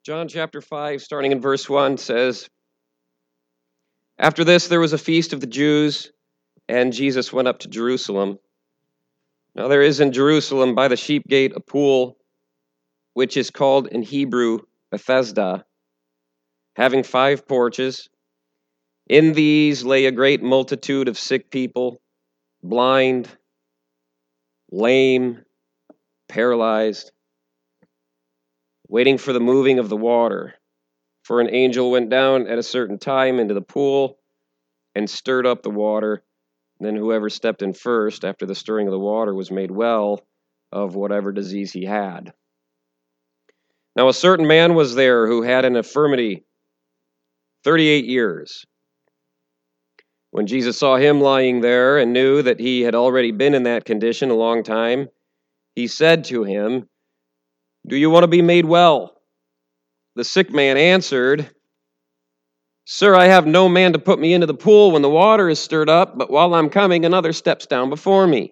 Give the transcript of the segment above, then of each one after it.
John chapter 5, starting in verse 1, says, "After this there was a feast of the Jews, and Jesus went up to Jerusalem. Now there is in Jerusalem by the sheep gate a pool, which is called in Hebrew Bethesda, having 5 porches. In these lay a great multitude of sick people, blind, lame, paralyzed, waiting for the moving of the water. For an angel went down at a certain time into the pool and stirred up the water. Then whoever stepped in first after the stirring of the water was made well of whatever disease he had. Now a certain man was there who had an infirmity 38 years. When Jesus saw him lying there and knew that he had already been in that condition a long time, he said to him, 'Do you want to be made well?' The sick man answered, 'Sir, I have no man to put me into the pool when the water is stirred up, but while I'm coming, another steps down before me.'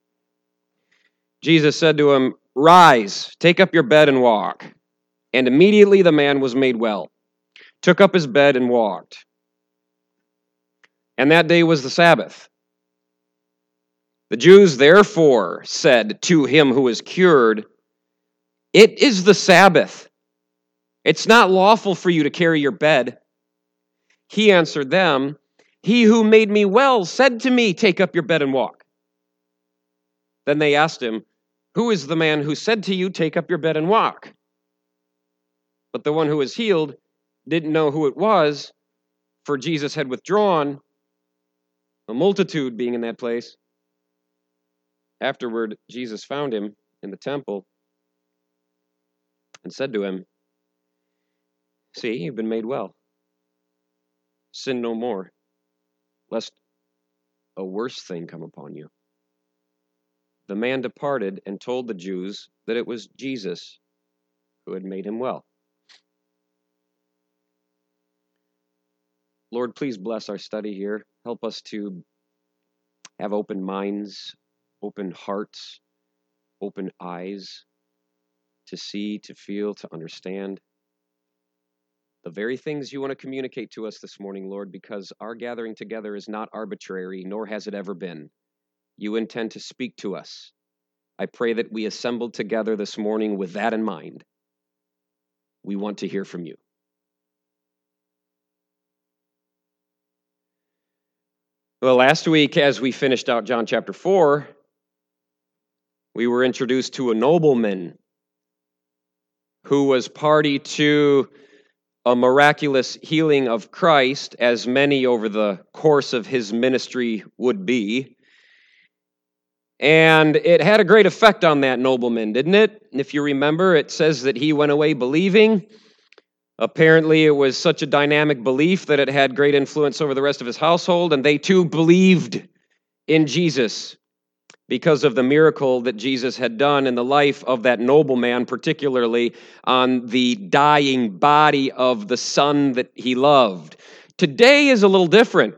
Jesus said to him, 'Rise, take up your bed and walk.' And immediately the man was made well, took up his bed and walked. And that day was the Sabbath. The Jews therefore said to him who was cured, 'It is the Sabbath. It's not lawful for you to carry your bed.' He answered them, 'He who made me well said to me, take up your bed and walk.' Then they asked him, 'Who is the man who said to you, take up your bed and walk?' But the one who was healed didn't know who it was, for Jesus had withdrawn, a multitude being in that place. Afterward, Jesus found him in the temple and said to him, 'See, you've been made well. Sin no more, lest a worse thing come upon you.' The man departed and told the Jews that it was Jesus who had made him well. Lord, please bless our study here. Help us to have open minds, open hearts, open eyes, to see, to feel, to understand the very things you want to communicate to us this morning, Lord, because our gathering together is not arbitrary, nor has it ever been. You intend to speak to us. I pray that we assembled together this morning with that in mind. We want to hear from you. Well, last week, as we finished out John chapter 4, we were introduced to a nobleman who was party to a miraculous healing of Christ, as many over the course of his ministry would be. And it had a great effect on that nobleman, didn't it? If you remember, it says that he went away believing. Apparently, it was such a dynamic belief that it had great influence over the rest of his household, and they too believed in Jesus because of the miracle that Jesus had done in the life of that nobleman, particularly on the dying body of the son that he loved. Today is a little different.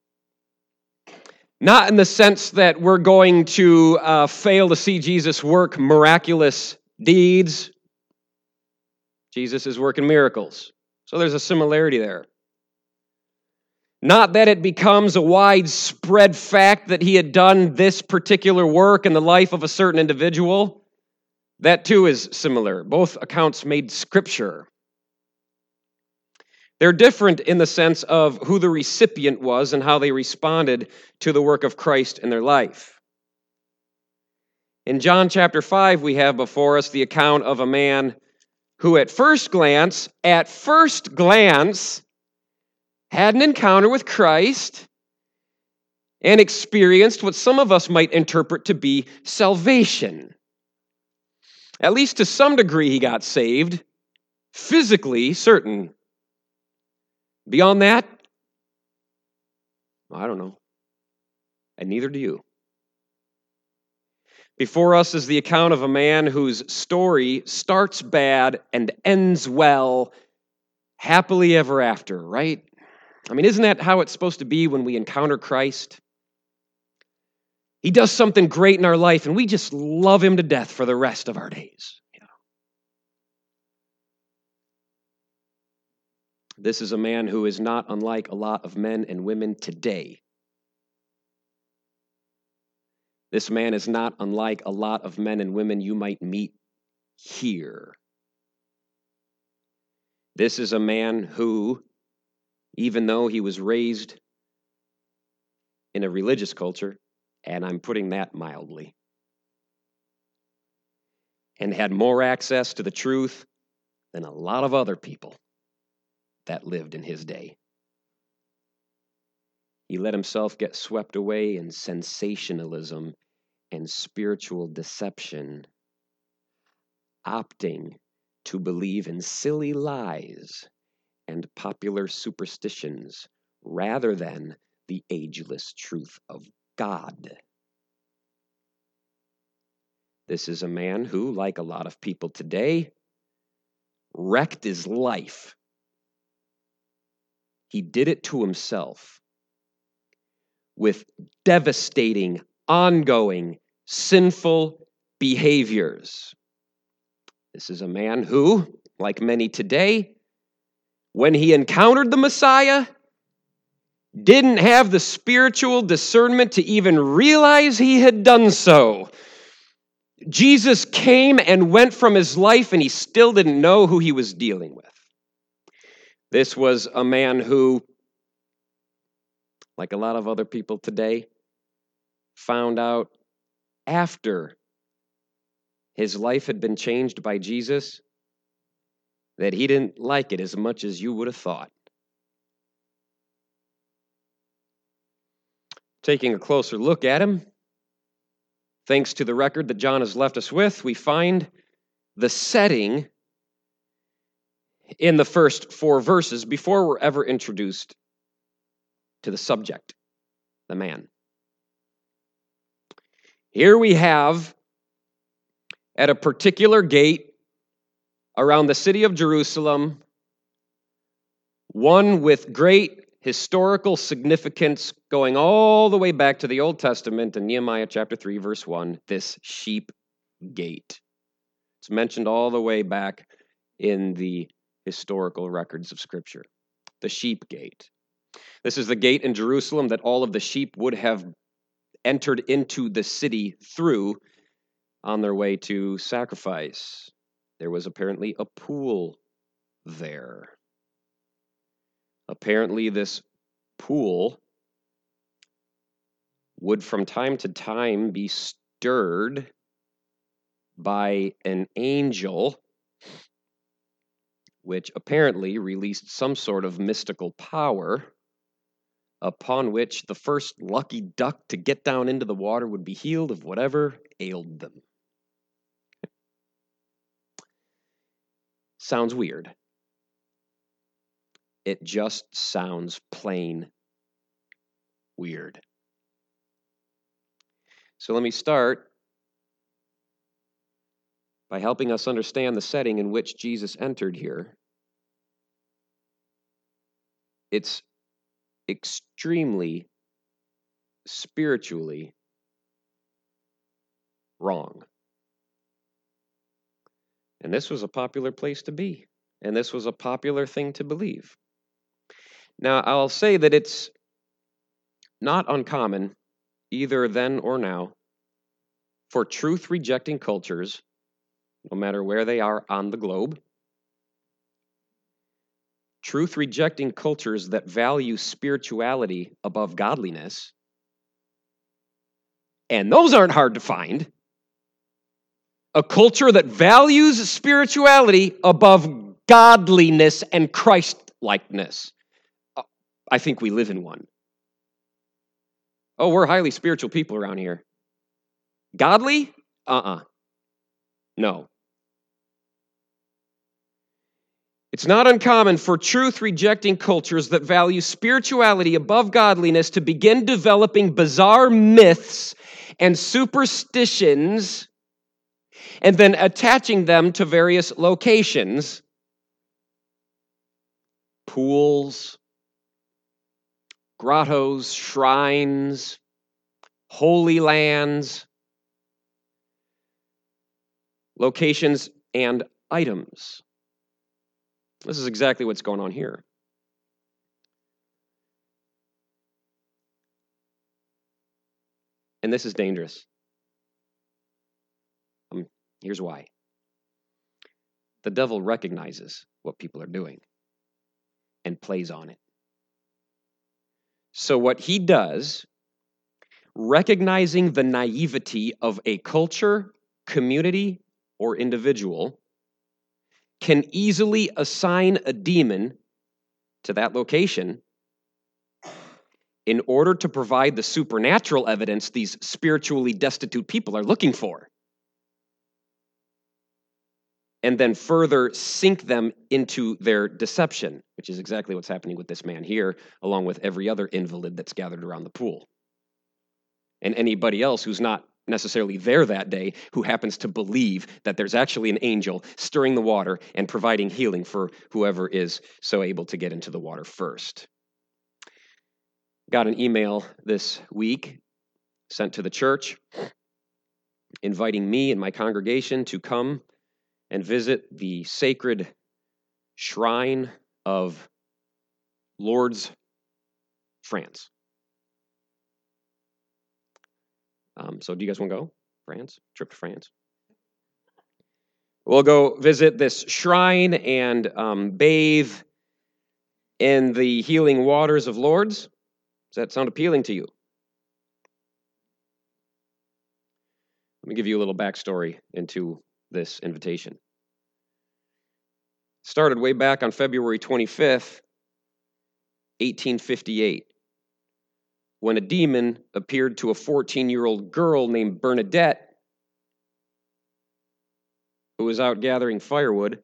Not in the sense that we're going to fail to see Jesus work miraculous deeds. Jesus is working miracles. So there's a similarity there. Not that it becomes a widespread fact that he had done this particular work in the life of a certain individual. That too is similar. Both accounts made scripture. They're different in the sense of who the recipient was and how they responded to the work of Christ in their life. In John chapter 5, we have before us the account of a man who at first glance, had an encounter with Christ and experienced what some of us might interpret to be salvation. At least to some degree he got saved, physically certain. Beyond that, I don't know, and neither do you. Before us is the account of a man whose story starts bad and ends well, happily ever after, right? I mean, isn't that how it's supposed to be when we encounter Christ? He does something great in our life, and we just love him to death for the rest of our days. This is a man who is not unlike a lot of men and women today. This man is not unlike a lot of men and women you might meet here. This is a man who, even though he was raised in a religious culture, and I'm putting that mildly, and had more access to the truth than a lot of other people that lived in his day. He let himself get swept away in sensationalism and spiritual deception, opting to believe in silly lies and popular superstitions rather than the ageless truth of God. This is a man who, like a lot of people today, wrecked his life. He did it to himself with devastating, ongoing, sinful behaviors. This is a man who, like many today, when he encountered the Messiah, didn't have the spiritual discernment to even realize he had done so. Jesus came and went from his life, and he still didn't know who he was dealing with. This was a man who, like a lot of other people today, found out after his life had been changed by Jesus that he didn't like it as much as you would have thought. Taking a closer look at him, thanks to the record that John has left us with, we find the setting in the first 4 verses before we're ever introduced to the subject, the man. Here we have, at a particular gate around the city of Jerusalem, one with great historical significance going all the way back to the Old Testament in Nehemiah chapter 3, verse 1, this sheep gate. It's mentioned all the way back in the historical records of Scripture. The sheep gate. This is the gate in Jerusalem that all of the sheep would have entered into the city through on their way to sacrifice. There was apparently a pool there. Apparently, this pool would from time to time be stirred by an angel, which apparently released some sort of mystical power, upon which the first lucky duck to get down into the water would be healed of whatever ailed them. Sounds weird. It just sounds plain weird. So let me start by helping us understand the setting in which Jesus entered here. It's extremely spiritually wrong. And this was a popular place to be. And this was a popular thing to believe. Now, I'll say that it's not uncommon, either then or now, for truth-rejecting cultures, no matter where they are on the globe, truth-rejecting cultures that value spirituality above godliness, and those aren't hard to find, a culture that values spirituality above godliness and Christ-likeness. I think we live in one. Oh, we're highly spiritual people around here. Godly? No. It's not uncommon for truth-rejecting cultures that value spirituality above godliness to begin developing bizarre myths and superstitions and then attaching them to various locations, pools, grottos, shrines, holy lands, locations, and items. This is exactly what's going on here. And this is dangerous. Here's why. The devil recognizes what people are doing and plays on it. So what he does, recognizing the naivety of a culture, community, or individual, can easily assign a demon to that location in order to provide the supernatural evidence these spiritually destitute people are looking for, and then further sink them into their deception, which is exactly what's happening with this man here, along with every other invalid that's gathered around the pool. And anybody else who's not necessarily there that day, who happens to believe that there's actually an angel stirring the water and providing healing for whoever is so able to get into the water first. Got an email this week sent to the church inviting me and my congregation to come and visit the sacred shrine of Lourdes, France. So do you guys want to go? France? Trip to France? We'll go visit this shrine and bathe in the healing waters of Lourdes. Does that sound appealing to you? Let me give you a little backstory into this invitation. Started way back on February 25th, 1858, when a demon appeared to a 14-year-old girl named Bernadette, who was out gathering firewood.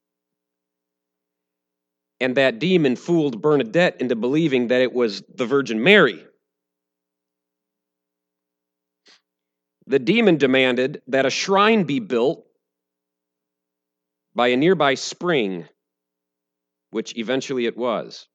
And that demon fooled Bernadette into believing that it was the Virgin Mary. The demon demanded that a shrine be built by a nearby spring, which eventually it was.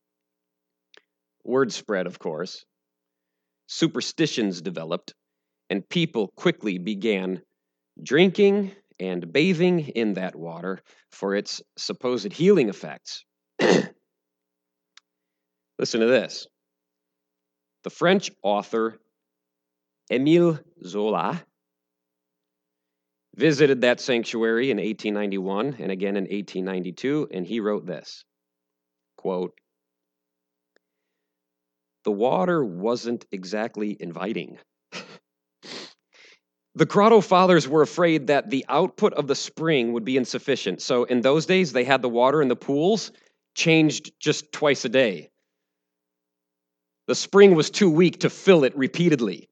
Word spread, of course. Superstitions developed, and people quickly began drinking and bathing in that water for its supposed healing effects. Listen to this. The French author Émile Zola visited that sanctuary in 1891 and again in 1892, and he wrote this, quote, "The water wasn't exactly inviting. The Grotto Fathers were afraid that the output of the spring would be insufficient. So in those days, they had the water in the pools changed just twice a day. The spring was too weak to fill it repeatedly.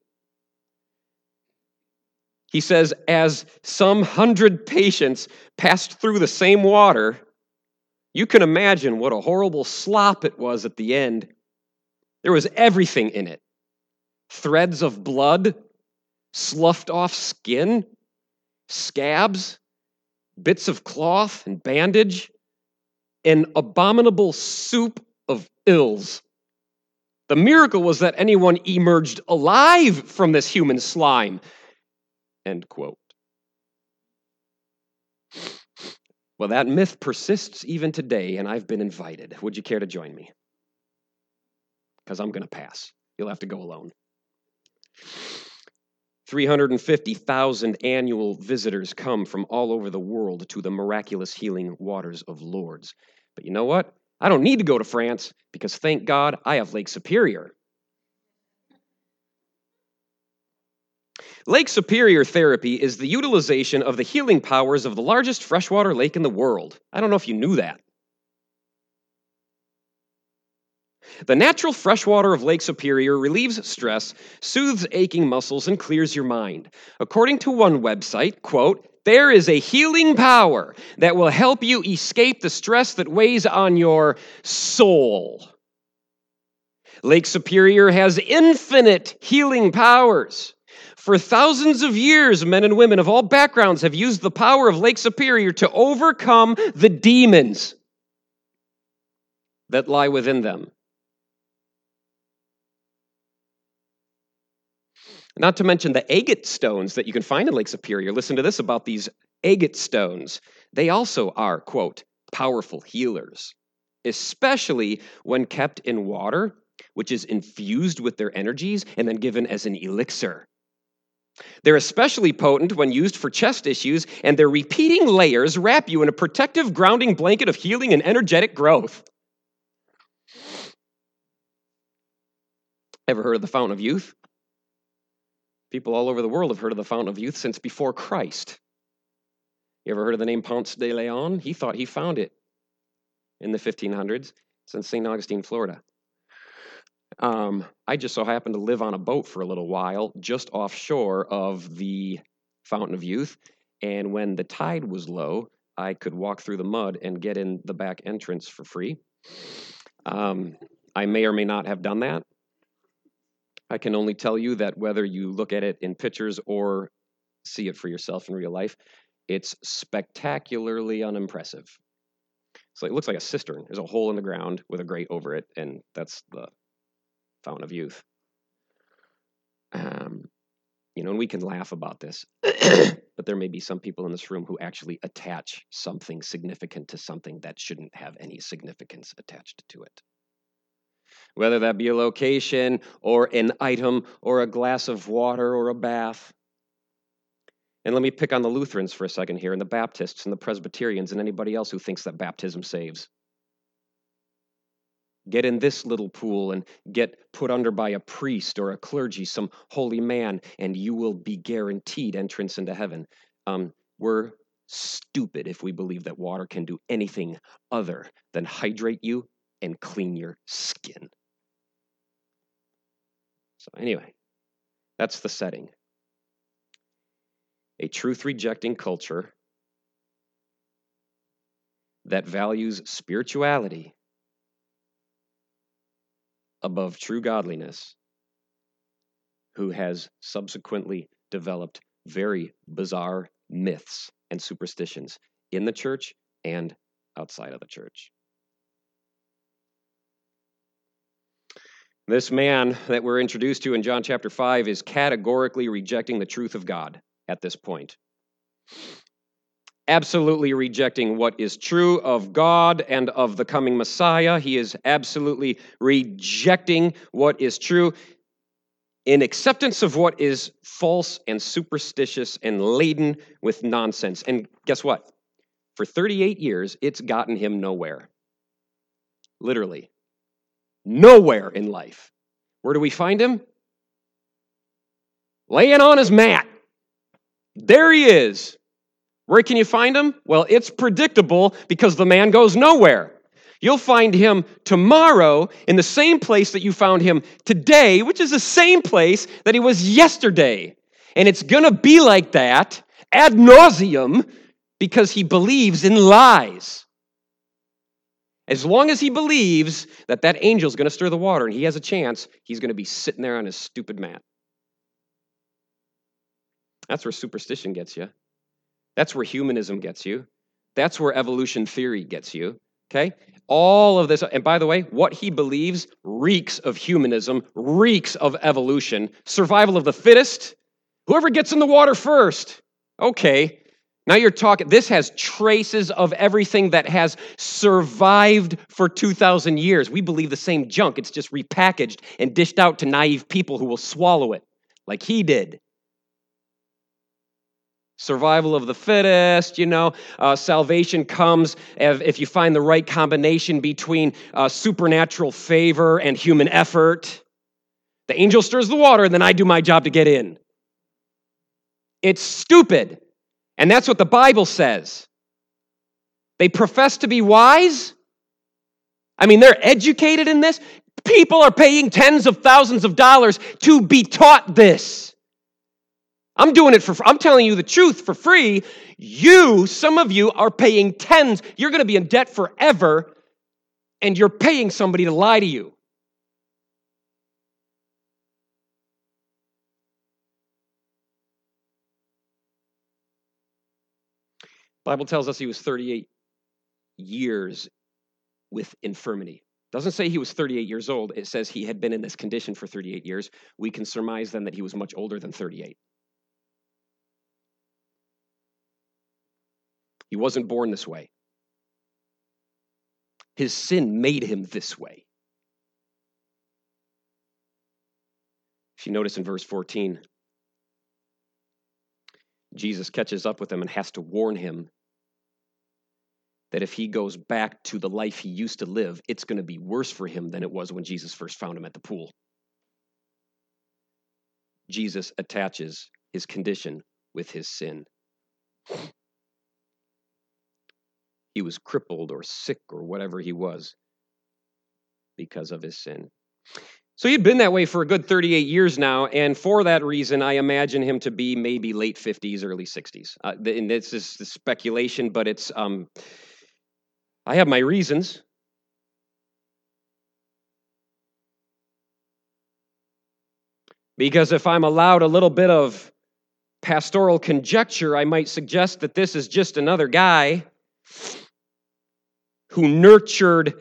He says, as some 100 patients passed through the same water, you can imagine what a horrible slop it was at the end. There was everything in it. Threads of blood, sloughed off skin, scabs, bits of cloth and bandage, an abominable soup of ills. The miracle was that anyone emerged alive from this human slime." End quote. Well, that myth persists even today, and I've been invited. Would you care to join me? Because I'm going to pass. You'll have to go alone. 350,000 annual visitors come from all over the world to the miraculous healing waters of Lourdes. But you know what? I don't need to go to France because, thank God, I have Lake Superior. Lake Superior therapy is the utilization of the healing powers of the largest freshwater lake in the world. I don't know if you knew that. The natural freshwater of Lake Superior relieves stress, soothes aching muscles, and clears your mind. According to one website, quote, "There is a healing power that will help you escape the stress that weighs on your soul. Lake Superior has infinite healing powers. For thousands of years, men and women of all backgrounds have used the power of Lake Superior to overcome the demons that lie within them. Not to mention the agate stones that you can find in Lake Superior. Listen to this about these agate stones. They also are, quote, powerful healers, especially when kept in water which is infused with their energies and then given as an elixir. They're especially potent when used for chest issues, and their repeating layers wrap you in a protective, grounding blanket of healing and energetic growth. Ever heard of the Fountain of Youth? People all over the world have heard of the Fountain of Youth since before Christ. You ever heard of the name Ponce de Leon? He thought he found it in the 1500s. It's in St. Augustine, Florida. I just so happened to live on a boat for a little while, just offshore of the Fountain of Youth, and when the tide was low, I could walk through the mud and get in the back entrance for free. I may or may not have done that. I can only tell you that whether you look at it in pictures or see it for yourself in real life, it's spectacularly unimpressive. So it looks like a cistern. There's a hole in the ground with a grate over it, and that's the Fountain of Youth. And we can laugh about this, but there may be some people in this room who actually attach something significant to something that shouldn't have any significance attached to it. Whether that be a location or an item or a glass of water or a bath. And let me pick on the Lutherans for a second here, and the Baptists and the Presbyterians and anybody else who thinks that baptism saves. Get in this little pool and get put under by a priest or a clergy, some holy man, and you will be guaranteed entrance into heaven. We're stupid if we believe that water can do anything other than hydrate you and clean your skin. So anyway, that's the setting. A truth-rejecting culture that values spirituality above true godliness, who has subsequently developed very bizarre myths and superstitions in the church and outside of the church. This man that we're introduced to in John chapter 5 is categorically rejecting the truth of God at this point. Absolutely rejecting what is true of God and of the coming Messiah. He is absolutely rejecting what is true in acceptance of what is false and superstitious and laden with nonsense. And guess what? For 38 years, it's gotten him nowhere. Literally. Nowhere in life. Where do we find him? Laying on his mat. There he is. Where can you find him? Well, it's predictable because the man goes nowhere. You'll find him tomorrow in the same place that you found him today, which is the same place that he was yesterday. And it's going to be like that ad nauseum because he believes in lies. As long as he believes that that angel's going to stir the water and he has a chance, he's going to be sitting there on his stupid mat. That's where superstition gets you. That's where humanism gets you. That's where evolution theory gets you. Okay? All of this, and by the way, what he believes reeks of humanism, reeks of evolution, survival of the fittest, whoever gets in the water first. Okay. Now you're talking, this has traces of everything that has survived for 2,000 years. We believe the same junk. It's just repackaged and dished out to naive people who will swallow it, like he did. Survival of the fittest, salvation comes if you find the right combination between supernatural favor and human effort. The angel stirs the water, and then I do my job to get in. It's stupid. And that's what the Bible says. They profess to be wise. I mean, they're educated in this. People are paying tens of thousands of dollars to be taught this. I'm doing it I'm telling you the truth for free. Some of you are paying tens. You're going to be in debt forever, and you're paying somebody to lie to you. The Bible tells us he was 38 years with infirmity. It doesn't say he was 38 years old. It says he had been in this condition for 38 years. We can surmise then that he was much older than 38. He wasn't born this way. His sin made him this way. If you notice in verse 14, Jesus catches up with him and has to warn him that if he goes back to the life he used to live, it's going to be worse for him than it was when Jesus first found him at the pool. Jesus attaches his condition with his sin. He was crippled or sick or whatever he was because of his sin. So he'd been that way for a good 38 years now, and for that reason, I imagine him to be maybe late 50s, early 60s. And this is speculation, but it's I have my reasons. Because if I'm allowed a little bit of pastoral conjecture, I might suggest that this is just another guy who nurtured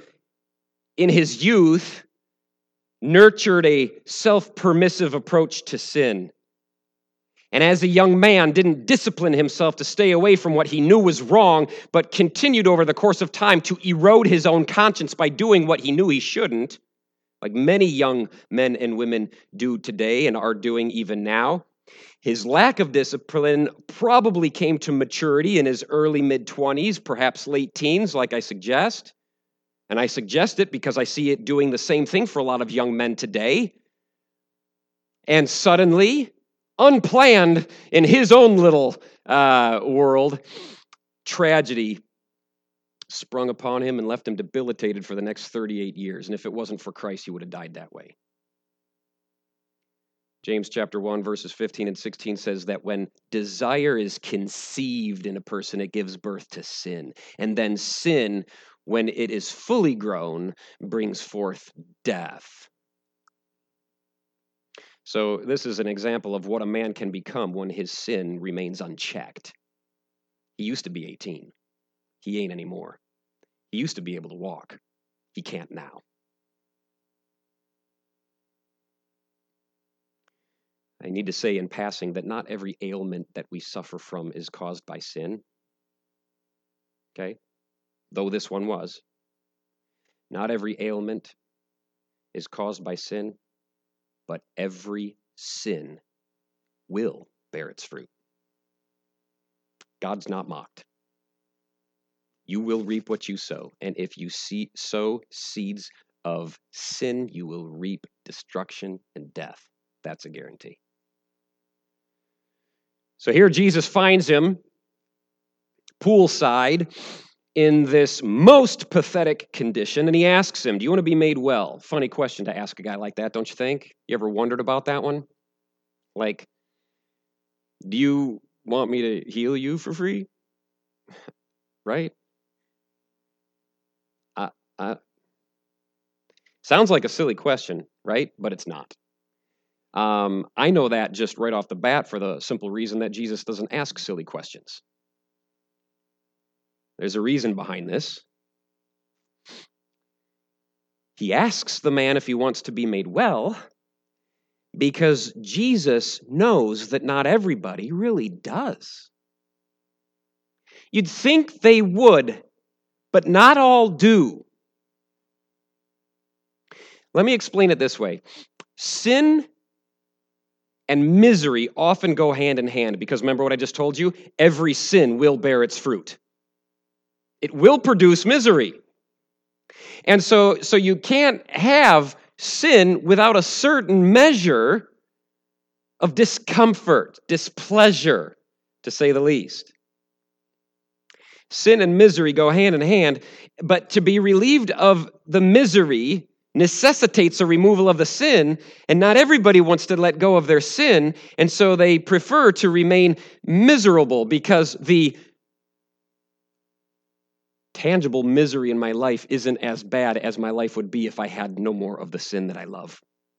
a self-permissive approach to sin. And as a young man, didn't discipline himself to stay away from what he knew was wrong, but continued over the course of time to erode his own conscience by doing what he knew he shouldn't, like many young men and women do today and are doing even now. His lack of discipline probably came to maturity in his early mid-20s, perhaps late teens, like I suggest. And I suggest it because I see it doing the same thing for a lot of young men today. And suddenly, unplanned in his own little world, tragedy sprung upon him and left him debilitated for the next 38 years. And if it wasn't for Christ, he would have died that way. James chapter 1, verses 15 and 16 says that when desire is conceived in a person, it gives birth to sin. And then sin, when it is fully grown, brings forth death. So this is an example of what a man can become when his sin remains unchecked. He used to be 18. He ain't anymore. He used to be able to walk. He can't now. I need to say in passing that not every ailment that we suffer from is caused by sin. Okay? Though this one was. Not every ailment is caused by sin, but every sin will bear its fruit. God's not mocked. You will reap what you sow, and if you sow seeds of sin, you will reap destruction and death. That's a guarantee. So here Jesus finds him poolside in this most pathetic condition, and he asks him, do you want to be made well? Funny question to ask a guy like that, don't you think? You ever wondered about that one? Like, do you want me to heal you for free? Right? Sounds like a silly question, right? But it's not. I know that just right off the bat for the simple reason that Jesus doesn't ask silly questions. There's a reason behind this. He asks the man if he wants to be made well because Jesus knows that not everybody really does. You'd think they would, but not all do. Let me explain it this way. Sin and misery often go hand in hand because remember what I just told you? Every sin will bear its fruit. It will produce misery. And so you can't have sin without a certain measure of discomfort, displeasure, to say the least. Sin and misery go hand in hand, but to be relieved of the misery necessitates a removal of the sin, and not everybody wants to let go of their sin, and so they prefer to remain miserable because the tangible misery in my life isn't as bad as my life would be if I had no more of the sin that I love.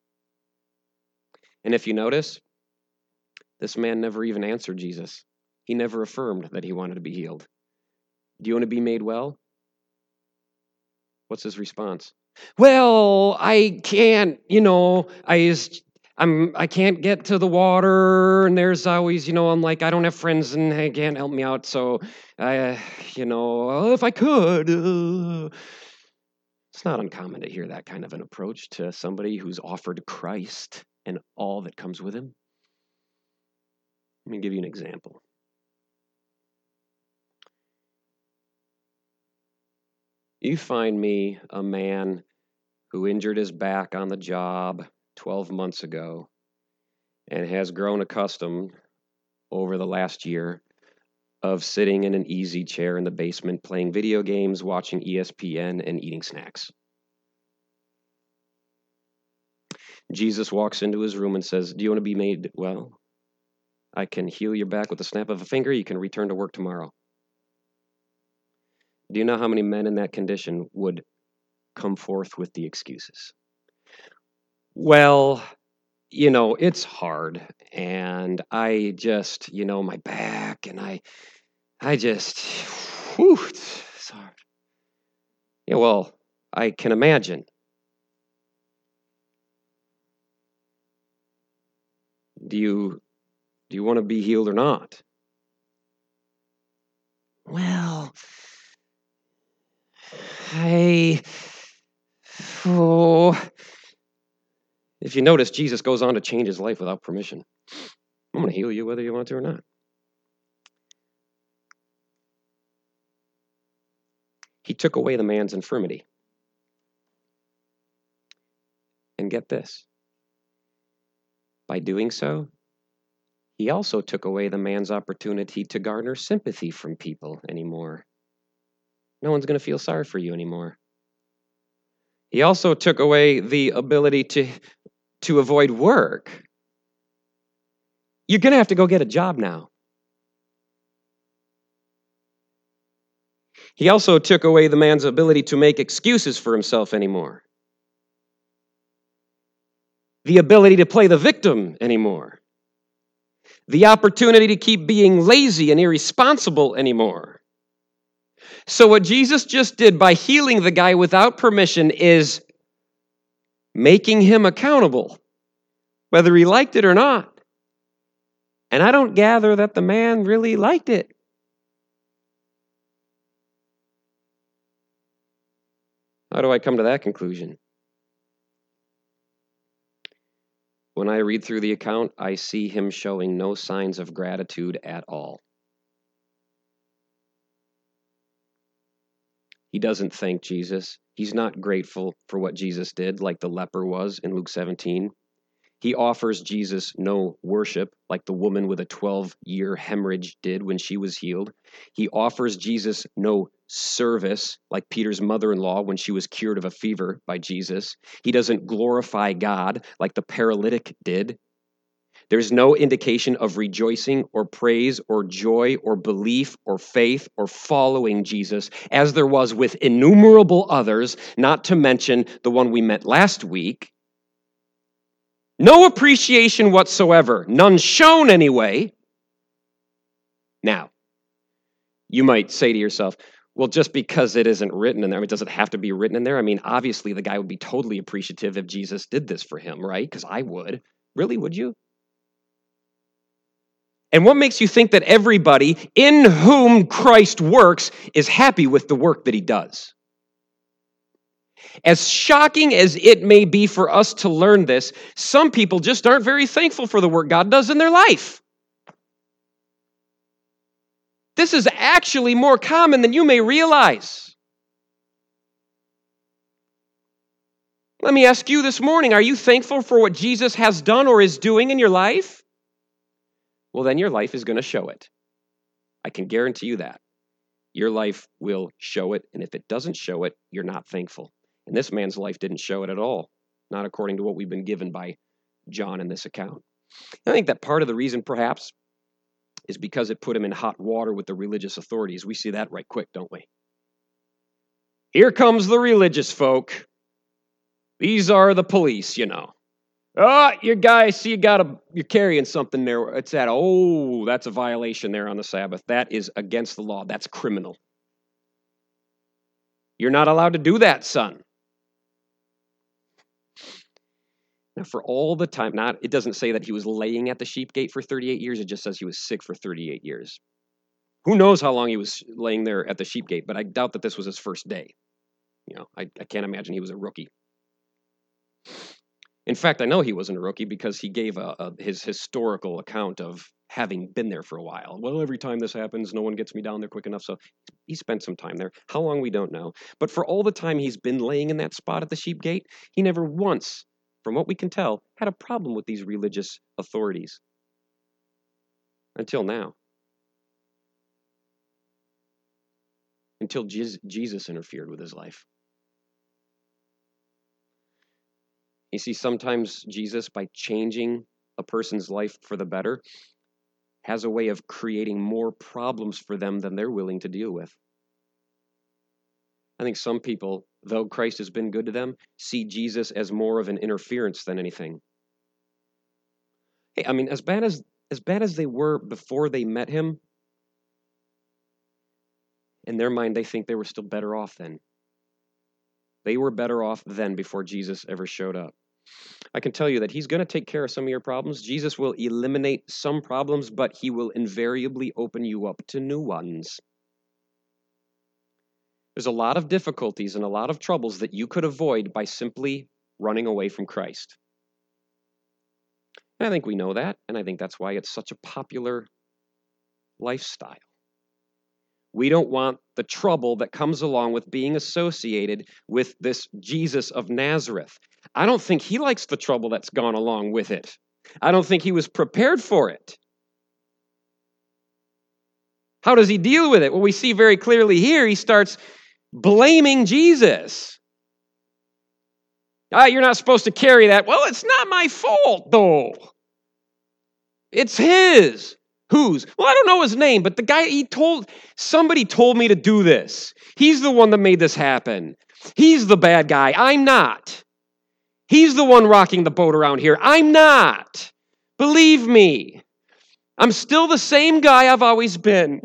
And if you notice, this man never even answered Jesus. He never affirmed that he wanted to be healed. Do you want to be made well? What's his response? Well, I can't, I can't get to the water, and there's always, I'm like, I don't have friends, and they can't help me out, so, if I could. It's not uncommon to hear that kind of an approach to somebody who's offered Christ. and all that comes with him? Let me give you an example. You find me a man who injured his back on the job 12 months ago and has grown accustomed over the last year of sitting in an easy chair in the basement, playing video games, watching ESPN, and eating snacks. Jesus walks into his room and says, "Do you want to be made well? I can heal your back with the snap of a finger. You can return to work tomorrow." Do you know how many men in that condition would come forth with the excuses? Well, it's hard, and I just, my back, and I just, it's hard. Yeah, well, I can imagine. Do you want to be healed or not? Well, if you notice, Jesus goes on to change his life without permission. I'm going to heal you whether you want to or not. He took away the man's infirmity. And get this. By doing so, he also took away the man's opportunity to garner sympathy from people anymore. No one's going to feel sorry for you anymore. He also took away the ability to avoid work. You're going to have to go get a job now. He also took away the man's ability to make excuses for himself anymore. The ability to play the victim anymore. The opportunity to keep being lazy and irresponsible anymore. So what Jesus just did by healing the guy without permission is making him accountable, whether he liked it or not. And I don't gather that the man really liked it. How do I come to that conclusion? When I read through the account, I see him showing no signs of gratitude at all. He doesn't thank Jesus. He's not grateful for what Jesus did, like the leper was in Luke 17. He offers Jesus no worship, like the woman with a 12-year hemorrhage did when she was healed. He offers Jesus no service, like Peter's mother-in-law when she was cured of a fever by Jesus. He doesn't glorify God like the paralytic did. There's no indication of rejoicing or praise or joy or belief or faith or following Jesus, as there was with innumerable others, not to mention the one we met last week. No appreciation whatsoever, none shown anyway. Now, you might say to yourself, well, just because it isn't written in there, does it have to be written in there? Obviously, the guy would be totally appreciative if Jesus did this for him, right? Because I would. Really, would you? And what makes you think that everybody in whom Christ works is happy with the work that he does? As shocking as it may be for us to learn this, some people just aren't very thankful for the work God does in their life. This is actually more common than you may realize. Let me ask you this morning, are you thankful for what Jesus has done or is doing in your life? Well, then your life is going to show it. I can guarantee you that. Your life will show it, and if it doesn't show it, you're not thankful. And this man's life didn't show it at all, not according to what we've been given by John in this account. I think that part of the reason, perhaps, is because it put him in hot water with the religious authorities. We see that right quick, don't we? Here comes the religious folk. These are the police, Oh, your guy, see, you're carrying something there. It's that, that's a violation there on the Sabbath. That is against the law. That's criminal. You're not allowed to do that, son. Now, for all the time, it doesn't say that he was laying at the sheep gate for 38 years. It just says he was sick for 38 years. Who knows how long he was laying there at the sheep gate, but I doubt that this was his first day. I can't imagine he was a rookie. In fact, I know he wasn't a rookie because he gave his historical account of having been there for a while. Well, every time this happens, no one gets me down there quick enough. So he spent some time there. How long, we don't know. But for all the time he's been laying in that spot at the sheep gate, he never once, from what we can tell, had a problem with these religious authorities. Until now. Until Jesus interfered with his life. You see, sometimes Jesus, by changing a person's life for the better, has a way of creating more problems for them than they're willing to deal with. I think some people, though Christ has been good to them, see Jesus as more of an interference than anything. Hey, I mean, as bad as they were before they met him, in their mind, they think they were still better off then. They were better off then before Jesus ever showed up. I can tell you that he's going to take care of some of your problems. Jesus will eliminate some problems, but he will invariably open you up to new ones. There's a lot of difficulties and a lot of troubles that you could avoid by simply running away from Christ. And I think we know that, and I think that's why it's such a popular lifestyle. We don't want the trouble that comes along with being associated with this Jesus of Nazareth. I don't think he likes the trouble that's gone along with it. I don't think he was prepared for it. How does he deal with it? Well, we see very clearly here, he starts blaming Jesus. You're not supposed to carry that. Well, it's not my fault, though. It's his. Whose? Well, I don't know his name, but the guy, somebody told me to do this. He's the one that made this happen. He's the bad guy. I'm not. He's the one rocking the boat around here. I'm not. Believe me. I'm still the same guy I've always been.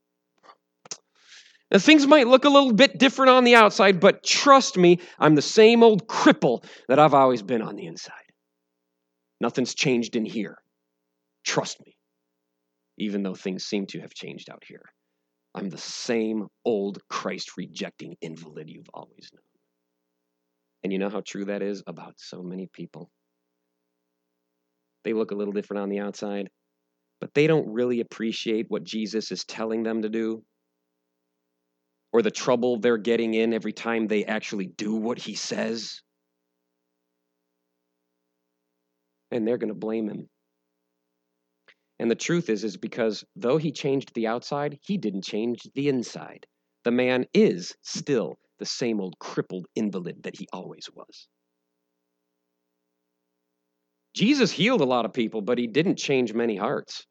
Now, things might look a little bit different on the outside, but trust me, I'm the same old cripple that I've always been on the inside. Nothing's changed in here. Trust me. Even though things seem to have changed out here. I'm the same old Christ-rejecting invalid you've always known. And you know how true that is about so many people? They look a little different on the outside, but they don't really appreciate what Jesus is telling them to do, or the trouble they're getting in every time they actually do what he says. And they're going to blame him. And the truth is because though he changed the outside, he didn't change the inside. The man is still the same old crippled invalid that he always was. Jesus healed a lot of people, but he didn't change many hearts.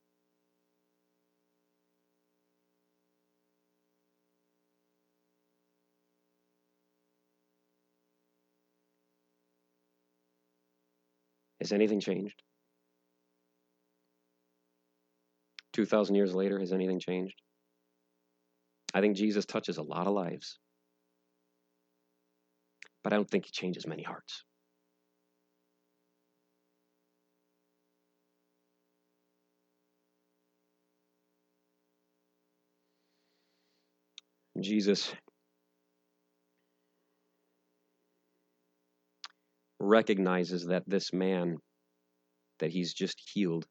Has anything changed? 2,000 years later, has anything changed? I think Jesus touches a lot of lives, but I don't think he changes many hearts. Jesus recognizes that this man that he's just healed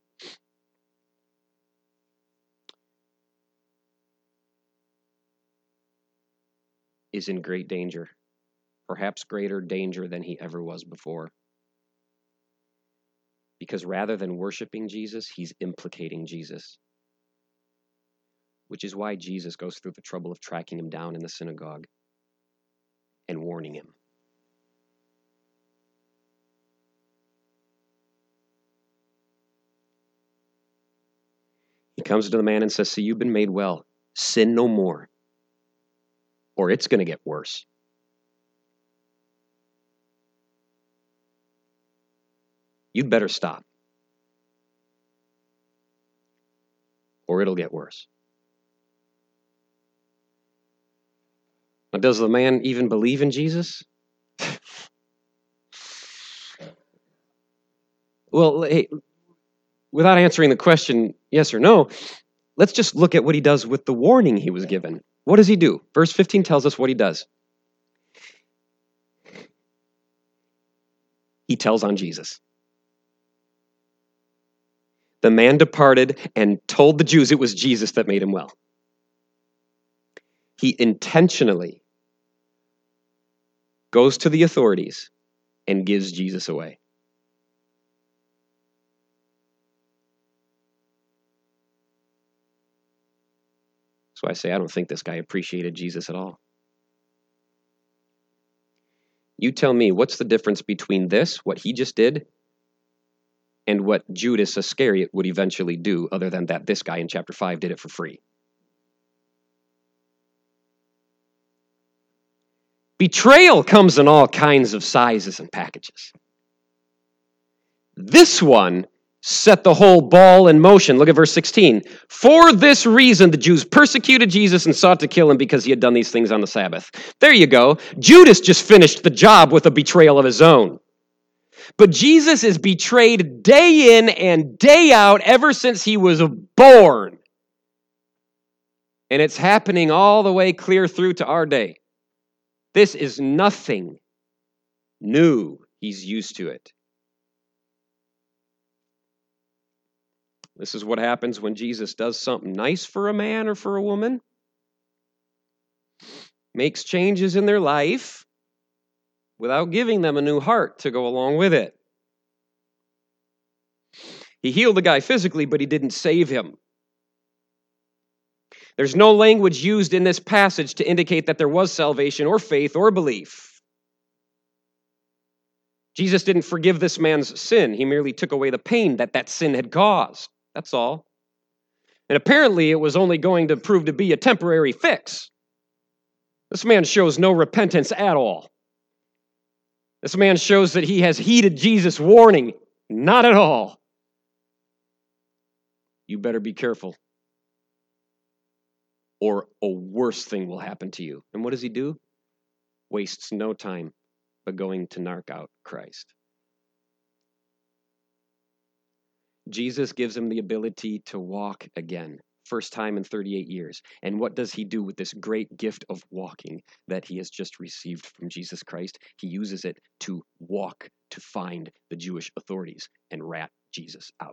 is in great danger, perhaps greater danger than he ever was before. Because rather than worshiping Jesus, he's implicating Jesus. Which is why Jesus goes through the trouble of tracking him down in the synagogue and warning him. He comes to the man and says, "See, you've been made well. Sin no more, or it's going to get worse." You'd better stop, or it'll get worse. Now, does the man even believe in Jesus? Well, hey, without answering the question yes or no, let's just look at what he does with the warning he was given. What does he do? Verse 15 tells us what he does. he tells on Jesus. The man departed and told the Jews it was Jesus that made him well. He intentionally goes to the authorities and gives Jesus away. So I say, I don't think this guy appreciated Jesus at all. You tell me, what's the difference between this, what he just did, and what Judas Iscariot would eventually do, other than that this guy in chapter 5 did it for free? Betrayal comes in all kinds of sizes and packages. This one set the whole ball in motion. Look at verse 16. For this reason, the Jews persecuted Jesus and sought to kill him because he had done these things on the Sabbath. There you go. Judas just finished the job with a betrayal of his own. But Jesus is betrayed day in and day out ever since he was born. And it's happening all the way clear through to our day. This is nothing new. He's used to it. This is what happens when Jesus does something nice for a man or for a woman, makes changes in their life without giving them a new heart to go along with it. He healed the guy physically, but he didn't save him. There's no language used in this passage to indicate that there was salvation or faith or belief. Jesus didn't forgive this man's sin. He merely took away the pain that sin had caused. That's all. And apparently it was only going to prove to be a temporary fix. This man shows no repentance at all. This man shows that he has heeded Jesus' warning. Not at all. You better be careful, or a worse thing will happen to you. And what does he do? Wastes no time but going to narc out Christ. Jesus gives him the ability to walk again, first time in 38 years. And what does he do with this great gift of walking that he has just received from Jesus Christ? He uses it to walk to find the Jewish authorities and rat Jesus out.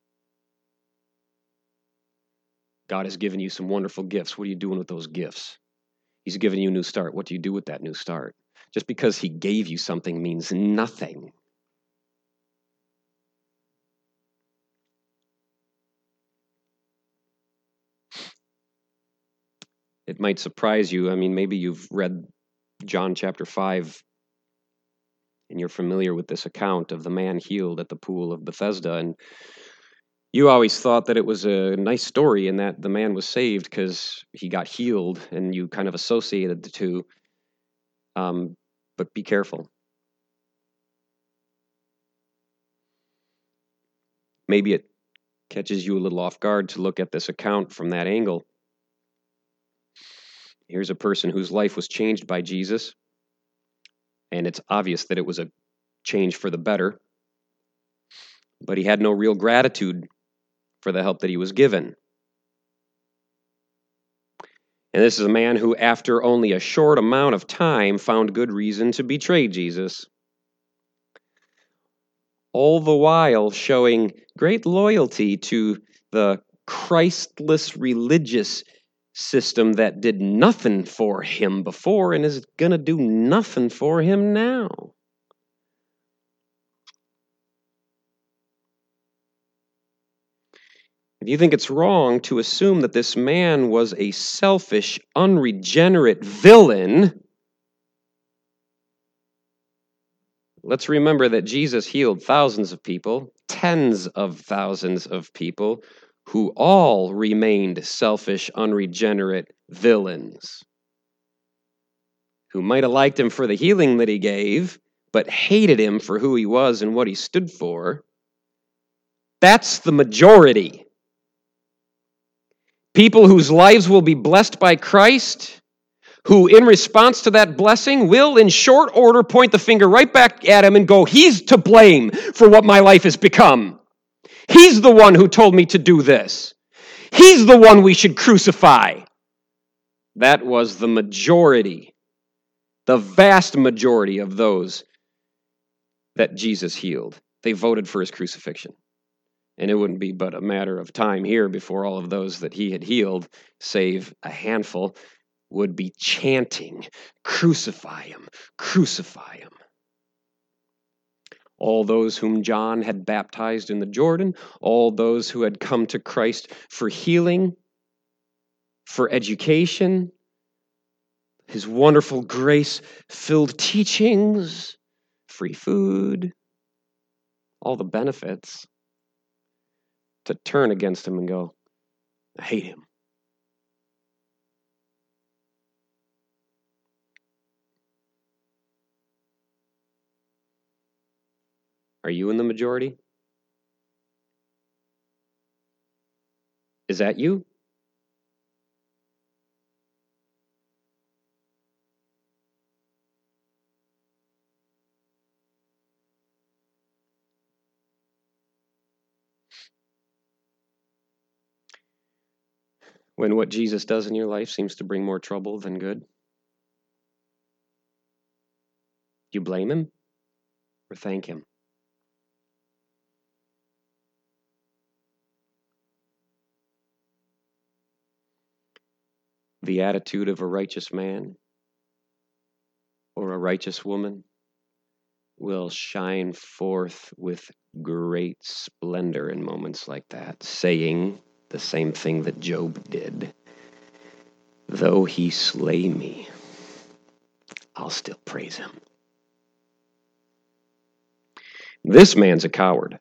God has given you some wonderful gifts. What are you doing with those gifts? He's given you a new start. What do you do with that new start? Just because he gave you something means nothing. It might surprise you. I mean, maybe you've read John chapter 5 and you're familiar with this account of the man healed at the pool of Bethesda. And you always thought that it was a nice story and that the man was saved because he got healed, and you kind of associated the two. But be careful. Maybe it catches you a little off guard to look at this account from that angle. Here's a person whose life was changed by Jesus, and it's obvious that it was a change for the better, but he had no real gratitude for the help that he was given. And this is a man who, after only a short amount of time, found good reason to betray Jesus, all the while showing great loyalty to the Christless religious system that did nothing for him before and is going to do nothing for him now. Do you think it's wrong to assume that this man was a selfish, unregenerate villain? Let's remember that Jesus healed thousands of people, tens of thousands of people, who all remained selfish, unregenerate villains, who might have liked him for the healing that he gave, but hated him for who he was and what he stood for. That's the majority. People whose lives will be blessed by Christ, who in response to that blessing will in short order point the finger right back at him and go, he's to blame for what my life has become. He's the one who told me to do this. He's the one we should crucify. That was the majority, the vast majority of those that Jesus healed. They voted for his crucifixion. And it wouldn't be but a matter of time here before all of those that he had healed, save a handful, would be chanting, "Crucify him, crucify him." All those whom John had baptized in the Jordan, all those who had come to Christ for healing, for education, his wonderful grace-filled teachings, free food, all the benefits, to turn against him and go, "I hate him." Are you in the majority? Is that you? When what Jesus does in your life seems to bring more trouble than good? You blame him or thank him? The attitude of a righteous man or a righteous woman will shine forth with great splendor in moments like that, saying the same thing that Job did. Though he slay me, I'll still praise him. This man's a coward.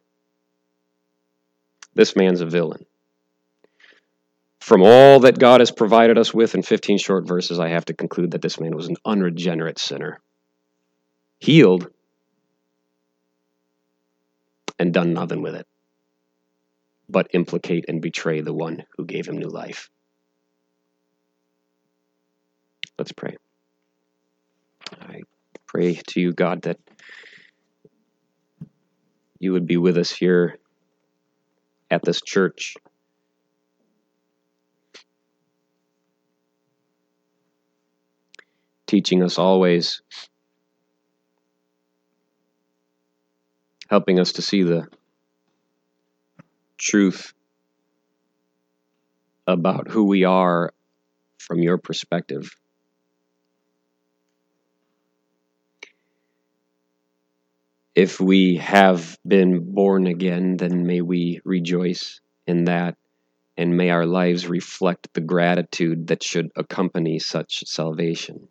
This man's a villain. From all that God has provided us with in 15 short verses, I have to conclude that this man was an unregenerate sinner. Healed and done nothing with it, but implicate and betray the one who gave him new life. Let's pray. I pray to you, God, that you would be with us here at this church. Teaching us always, helping us to see the truth about who we are from your perspective. If we have been born again, then may we rejoice in that, and may our lives reflect the gratitude that should accompany such salvation.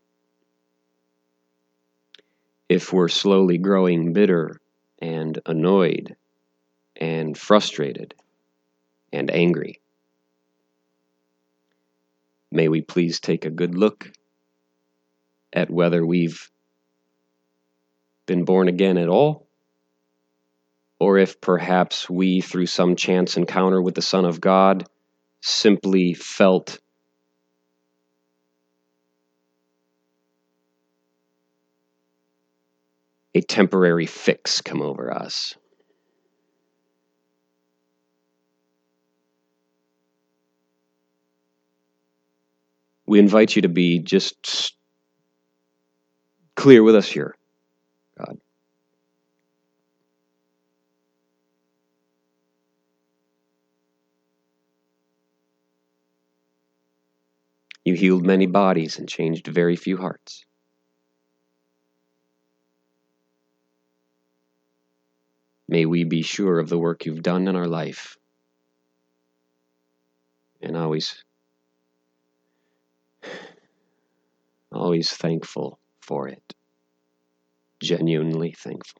If we're slowly growing bitter and annoyed and frustrated and angry, may we please take a good look at whether we've been born again at all, or if perhaps we, through some chance encounter with the Son of God, simply felt a temporary fix come over us. We invite you to be just clear with us here, God. You healed many bodies and changed very few hearts. May we be sure of the work you've done in our life and always thankful for it. Genuinely thankful.